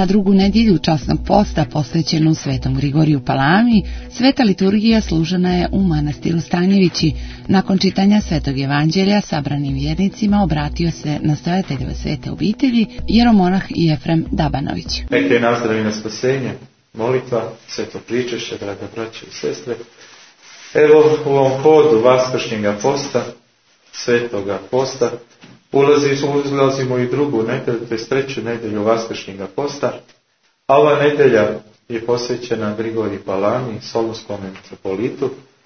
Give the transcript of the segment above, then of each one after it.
Na drugu nedjelju časnog posta posvećenu Svetom Grigoriju Palami, sveta liturgija služena je u manastiru Stanjevići. Nakon čitanja Svetog Evanđelja sabranim vjernicima obratio se nastojateljeve svete obitelji jeromonah Jefrem Dabanović. Neka je nazdravi na spasenje, molitva, sveto pričešće, draga braće i sestre. Evo u ovom hodu vaskršnjega posta, svetoga posta, ulazimo i drugu nedelju, to je treću nedelju vaskršnjega posta, a ova nedelja je posvećena Grigoriji Palami, solunskom metropolitu,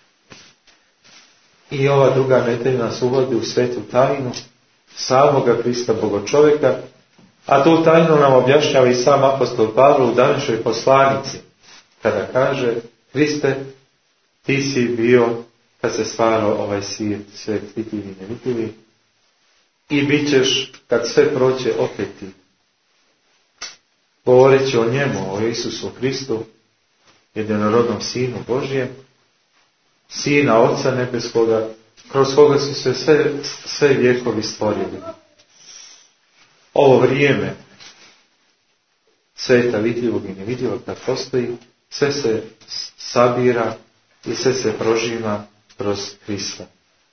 i ova druga nedelja nas uvodi u svetu tajnu samoga Krista Bogočovjeka, a tu tajnu nam objašnjava i sam apostol Pavle u današnjoj poslanici, kada kaže: Kriste, ti si bio kad se stvarao ovaj svijet vidljivi i nevidljivi, i bit ćeš kad sve prođe opet ti. Govoreći o njemu, o Isusu Hristu, jedinorodnom Sinu Božjem, Sina Oca Nebeskoga, kroz koga su se sve vjekovi stvorili. Ovo vrijeme sveta vidljivog i nevidljivog da postoji, sve se sabira i sve se prožima kroz Krista.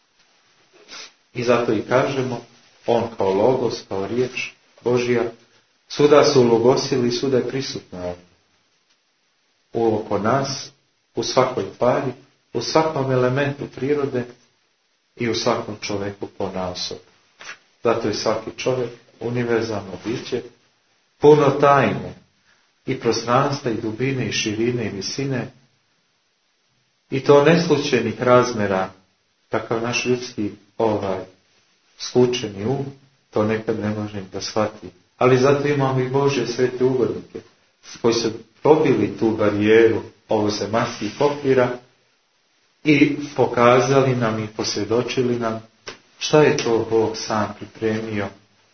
I zato i kažemo, on kao logos, kao riječ Božja, svuda su logosili, svuda je prisutna oko nas, u svakoj tvari, u svakom elementu prirode i u svakom čovjeku ponaosob. Zato je svaki čovjek univerzalno biće, puno tajne i prostranstva i dubine i širine i visine, i to neslučajnih razmjera, kakav naš ljudski skučeni um to nekad ne može da shvati. Ali zato imamo i Božje svete ugodnike koji su probili tu barijeru ovozemaljskih okvira i pokazali nam i posvjedočili nam šta je to Bog sam pripremio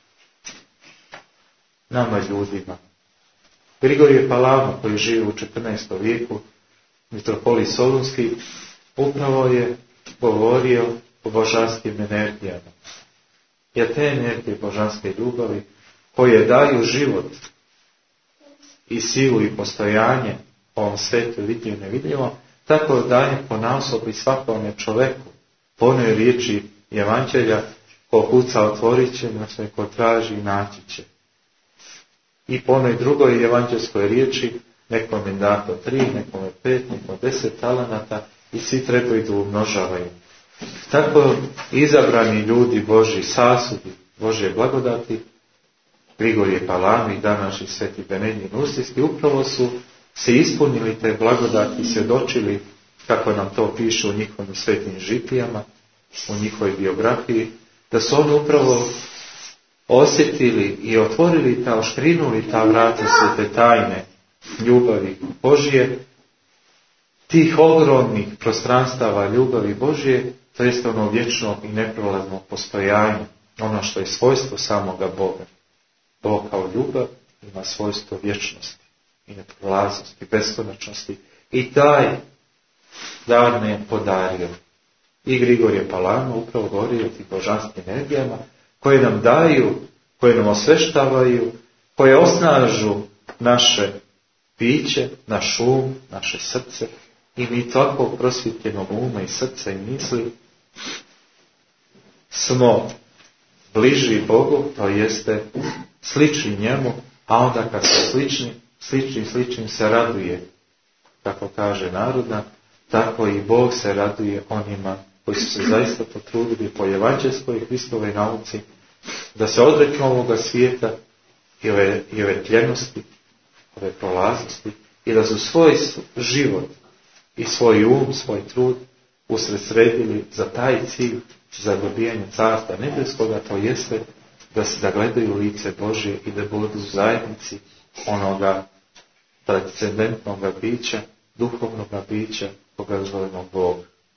nama ljudima. Grigorije Palama, koji živi u 14. vijeku, mitropolit Solunski, upravo je govorio o božanskim energijama. Jer te energije božanske ljubavi, koje daju život i silu i postojanje ovom svetu vidljivo i nevidljivo, tako daje ponaosob i svakome čoveku. Po onoj riječi Evanđelja: ko kuca otvorit će mu se, ko traži naći će. I po onoj drugoj evanđelskoj riječi: nekom je dato 3, nekom je 5, nekom 10 talenata i svi trebaju da umnožavaju. Tako izabrani ljudi Božji, sasudi Božje blagodati, Grigorije Palami i današnji sveti Benedin Ustijski, upravo su se ispunili te blagodati i svjedočili, kako nam to piše u njihovim svetim žitijama, u njihovoj biografiji, da su oni upravo osjetili i otvorili oškrinuli ta vrata svete tajne ljubavi Božje, tih ogromnih prostranstava ljubavi Božje, to jest ono vječnog i neprolaznog postojanja, ono što je svojstvo samoga Boga. Bog kao ljubav ima svojstvo vječnosti i neprolaznosti, beskonačnosti, i taj dar nam je podario. I Grigorije Palama upravo govori o tim božanskim energijama koje nam daju, koje nam osveštavaju, koje osnažu naše biće, naš um, naše srce, i mi takvog prosvjetljenog uma i srca i misli smo bliži Bogu, to jeste slični njemu, a onda kad su slični se raduje. Kako kaže narodna, tako i Bog se raduje onima koji su se zaista potrudili po evanđelskoj i Hristovoj nauci da se odreknu ovoga svijeta i ove tljenosti, ove prolaznosti, i da su svoj život i svoj um, svoj trud usredsredili za taj cilj, za dobijanje carstva nebeskoga, to jeste da gledaju lice Božje i da budu zajednici onoga transcendentnog bića, duhovnog bića koga zovemo Bog.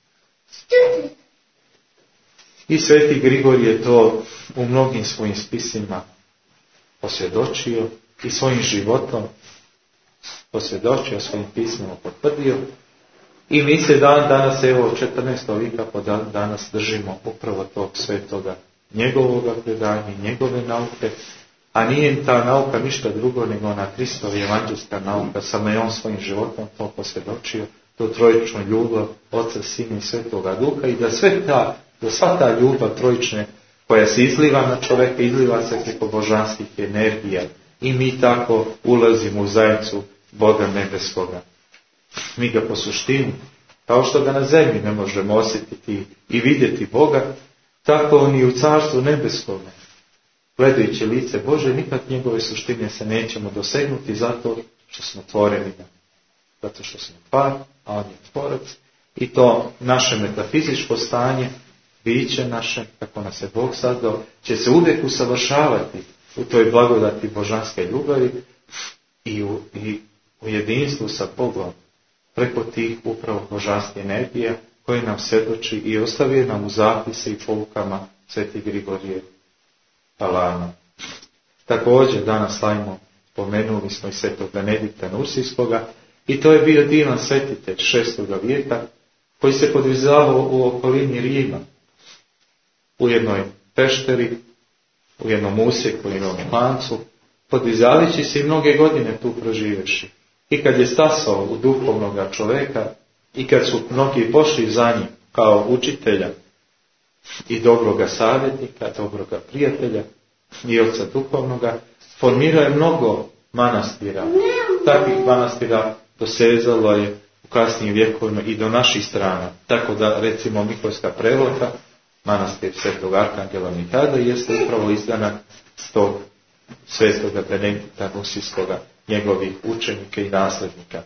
I sveti Grigorij je to u mnogim svojim spisima posvjedočio i svojim životom posvjedočio, svojim pismima potvrdio, i mi se danas, evo 14. vijeka po danas držimo upravo tog svetoga njegovoga predanja, njegove nauke, A nije im ta nauka ništa drugo nego ona Kristova evanđelska nauka, samo je on svojim životom to posvjedočio, to trojičnu ljubav Oca, Sina i Svetoga Duha, i da sva ta ljubav trojične koja se izliva na čovjeka, izliva se preko božanskih energija. I mi tako ulazimo u zajednicu Boga nebeskoga. Mi ga po suštini, kao što ga na zemlji ne možemo osjetiti i vidjeti Boga, tako on i u carstvu nebeskome. Gledajući lice Bože, nikad njegove suštine se nećemo dosegnuti zato što smo tvorevina. Zato što smo par, a on je tvorac. I to naše metafizičko stanje, biće naše, kako nas je Bog zadao, će se uvijek usavršavati u toj blagodati božanske ljubavi i u jedinstvu sa Bogom preko tih upravo božanskih energija koje nam svjedoči i ostavio nam u zapise i poukama Sveti Grigorije Palama. Također danas slavimo, pomenuli smo i Svetog Benedikta Nursijskoga, i to je bio divan svetitelj 6. vijeka koji se podvizavao u okolini Rima, u jednoj pešteri, u jednom usjeku, u jednom klancu, podvizavajući se i mnoge godine tu proživeši. I kad je stasao u duhovnoga čovjeka i kad su mnogi pošli za njim kao učitelja i dobroga savjetnika, dobroga prijatelja i oca duhovnoga, formirao je mnogo manastira. Takvih manastira dosezalo je u kasnijim vjekovima i do naših strana. Tako da, recimo, Miholjska Prevlaka, manastir Svetog Arkangela Mikada, jeste upravo izdana s tog Svetoga Benedikta Nursijskoga, njegovih učenika i nasljednika.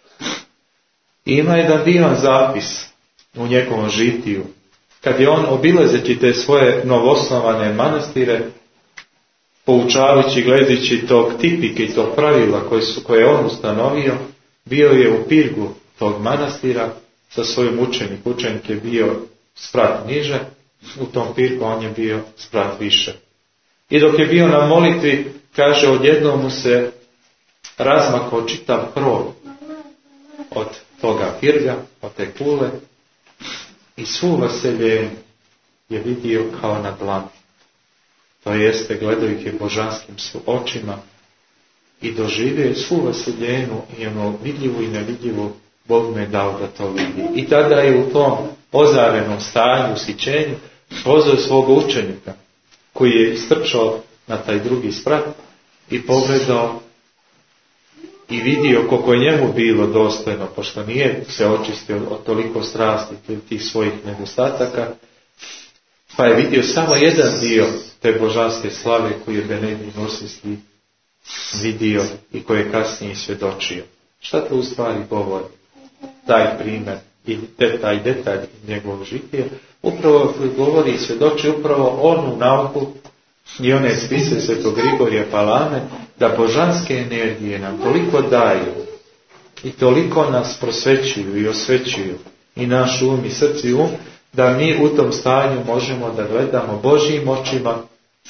Ima jedan divan zapis u njegovom žitiju, kad je on, obilazeći te svoje novosnovane manastire, poučavajući, gledajući tog tipike i tog pravila koje je on ustanovio, bio je u pirgu tog manastira sa svojim učenikom. Učenik je bio sprat niže, u tom pirgu on je bio sprat više. I dok je bio na molitvi, kaže, odjednom mu se razmakao čitav krov od toga pirga, od te kule, i svu vaseljenju je vidio kao na dlanu. To jeste, gledajući je božanskim očima i doživio je svu vaseljenu i ono vidljivu i nevidljivu, Bog mu je dao da to vidi. I tada je u tom ozarenom stanju, usićenju, pozvao svoga učenika, koji je istrčao na taj drugi sprat i pogledao i vidio koliko je njemu bilo dostojno, pošto nije se očistio od toliko strasti tih svojih nedostataka, pa je vidio samo jedan dio te božanske slave koju je Benedikt Nursijski vidio i koje je kasnije svjedočio. Šta to u stvari govori? Taj primjer i taj detalj njegovog žitija upravo govori i svjedoči upravo onu nauku i one spise Svetog Grigorija Palame, da božanske energije nam toliko daju i toliko nas prosvećuju i osvećuju i naš um i srce i um, da mi u tom stanju možemo da gledamo Božjim očima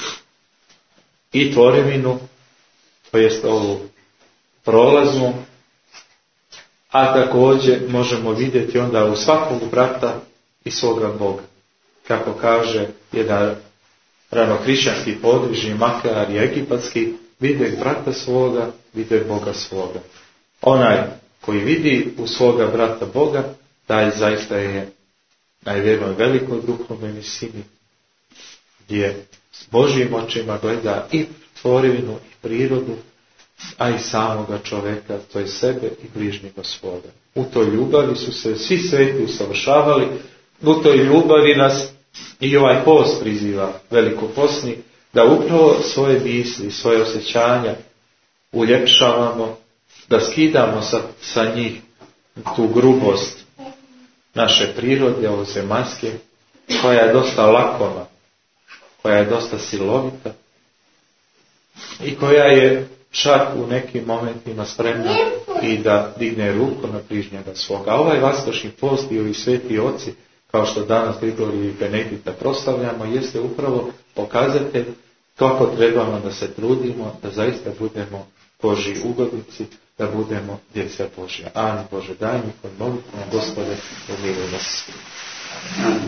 i tvorevinu, to jest ovu prolaznu, a također možemo vidjeti onda u svakog brata i svoga Boga. Kako kaže jedan ranokrišćanski podvižni makar i egipatski, vide brata svoga, vide Boga svoga. Onaj koji vidi u svoga brata Boga, taj zaista je na jednoj velikoj duhovnoj visini, gdje s Božjim očima gleda i tvorevinu i prirodu, a i samoga čovjeka, to je sebe i bližnjega svoga. U toj ljubavi su se svi sveti usavršavali, u toj ljubavi nas i ovaj post priziva velikopostni, da upravo svoje misli, svoje osjećanja uljepšavamo, da skidamo sa njih tu grubost naše prirode, ovo zemaljske, koja je dosta lakoma, koja je dosta silovita i koja je čak u nekim momentima spremna i da digne ruku na bližnjega svoga. A ovaj vaskršnji post i ovi sveti oci, kao što danas Grigorija i Benedikta proslavljamo, jeste upravo pokazatelj kako trebamo da se trudimo, da zaista budemo Božji ugodnici, da budemo djeca Božja. Amen. Bože, daj mi kod molitvom, Gospode, pomiluj nas.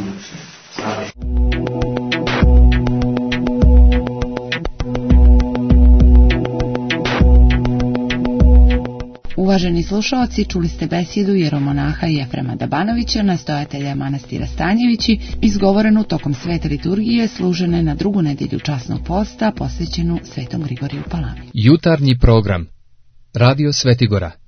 Amen. Uvaženi slušaoci, čuli ste besjedu jeromonaha Jefrema Dabanovića, nastojatelja manastira Stanjevići, izgovorenu tokom svete liturgije služene na drugu nedjelju časnog posta posvećenu Svetom Grigoriju Palami. Jutarnji program Radio Svetigora.